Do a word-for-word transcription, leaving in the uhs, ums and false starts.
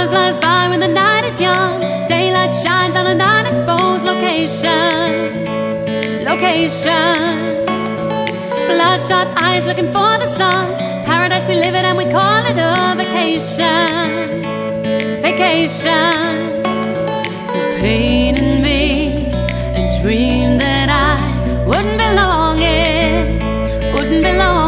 Time flies by when the night is young. Daylight shines on an unexposed location. Location. Bloodshot eyes looking for the sun. Paradise we live in and we call it a vacation. Vacation. You're painting me a dream that I wouldn't belong in. Wouldn't belong